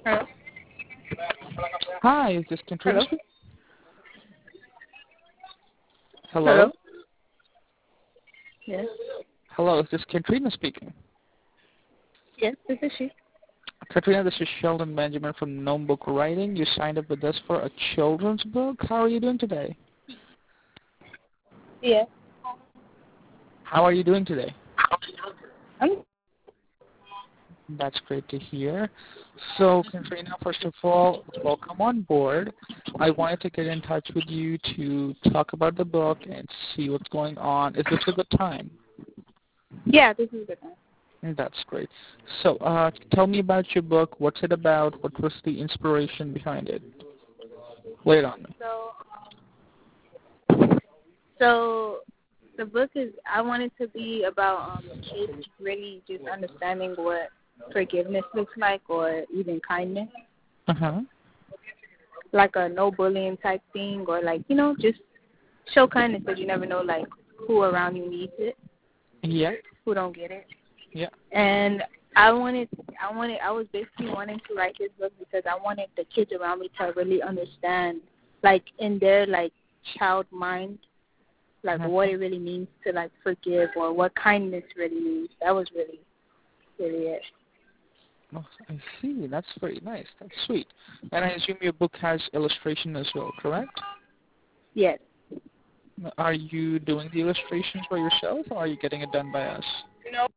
Hello? Hi, is this Katrina Hello? speaking? Hello? Hello? Yes. Hello, is this Katrina speaking? Yes, this is she. Katrina, this is Sheldon Benjamin from Gnome Book Writing. You signed up with us for a children's book. How are you doing today? Yes. How are you doing today? I'm That's great to hear. So, Katrina, first of all, welcome on board. I wanted to get in touch with you to talk about the book and see what's going on. Is this a good time? Yeah, this is a good time. That's great. So, tell me about your book. What's it about? What was the inspiration behind it? Lay it on me. So the book is I want it to be about kids really just understanding what forgiveness looks like or even kindness. Uh-huh. Like a no bullying type thing or like, just show kindness because you never know like who around you needs it, Yeah. who don't get it. Yeah. And I was basically wanting to write this book because I wanted the kids around me to really understand, like in their like child mind, like what it really means to like forgive or what kindness really means. That was really, really it. Oh, I see. That's very nice. That's sweet. And I assume your book has illustration as well, correct? Yes. Are you doing the illustrations by yourself, or are you getting it done by us? No.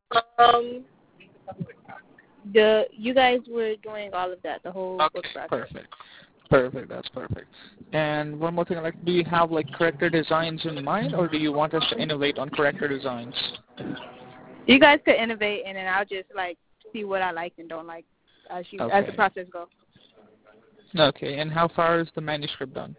You guys were doing all of that, the whole book Okay, process. perfect. Perfect. That's perfect. And one more thing, like, do you have like character designs in mind, or do you want us to innovate on character designs? You guys could innovate, and then I'll just like see what I like and don't like as the Okay. process goes. Okay. And how far is the manuscript done?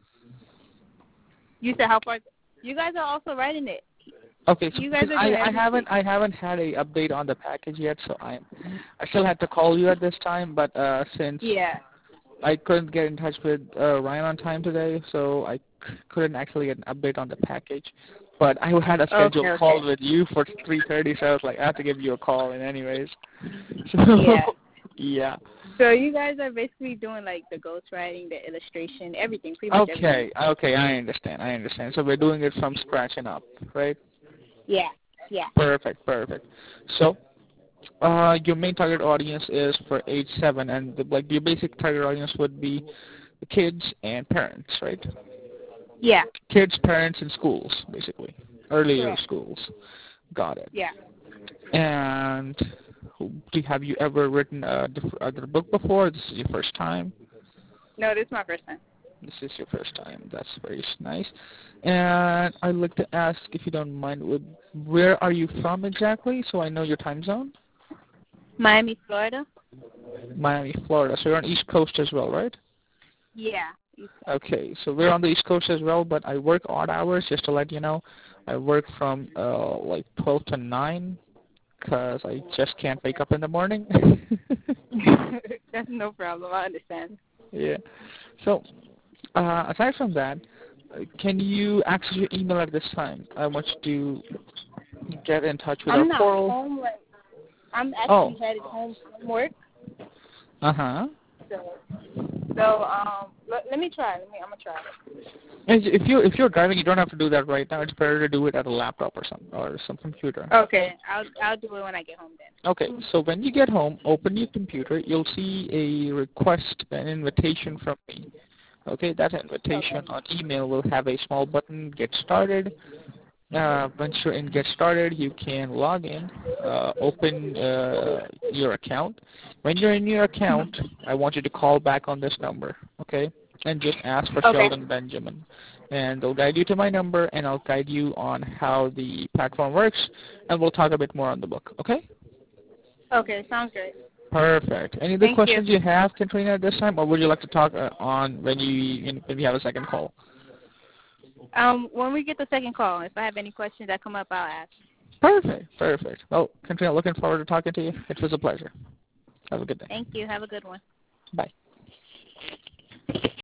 You said how far? You guys are also writing it. Okay, so You guys because are doing I everything. haven't had a update on the package yet, so I still had to call you at this time, but since Yeah. I couldn't get in touch with Ryan on time today, so I couldn't actually get an update on the package. But I had a scheduled Okay. call with you for 3:30, so I was like, I have to give you a call in anyways. So Yeah. yeah. So you guys are basically doing like the ghostwriting, the illustration, everything, pretty much everything. Okay, okay, I understand, I understand. So we're doing it from scratch and up, right? Yeah. Yeah. Perfect, perfect. So your main target audience is for age 7, and like your basic target audience would be the kids and parents, right? Yeah. Kids, parents, and schools, basically. Earlier Correct. schools. Got it. Yeah. And have you ever written a book before? This is your first time? No, this is my first time. This is your first time. That's very nice. And I'd like to ask, if you don't mind, where are you from exactly, so I know your time zone? Miami, Florida. Miami, Florida. So you're on East Coast as well, right? Yeah. Okay, so we're on the East Coast as well, but I work odd hours, just to let you know. I work from like 12 to 9 because I just can't wake up in the morning. That's no problem. I understand. Yeah. So, aside from that, can you access your email at this time? I want you to get in touch with our I'm not portal. home right. I'm Oh. actually headed home from work. Uh-huh. Let me try. I'm gonna try. If you're driving, you don't have to do that right now. It's better to do it at a laptop or some computer. Okay. I'll do it when I get home then. Okay, so when you get home, open your computer. You'll see a request, an invitation from me. Okay, that invitation Okay. on email will have a small button, Get Started. Once you're in Get Started, you can log in, open your account. When you're in your account, I want you to call back on this number, okay? And just ask for Okay. Sheldon Benjamin. And they'll guide you to my number, and I'll guide you on how the platform works, and we'll talk a bit more on the book, okay? Okay. Sounds great. Perfect. Any other Thank you. questions you have, Katrina, at this time, or would you like to talk on when you have a second call? When we get the second call, if I have any questions that come up, I'll ask. Perfect. Perfect. Well, Katrina, looking forward to talking to you. It was a pleasure. Have a good day. Thank you. Have a good one. Bye.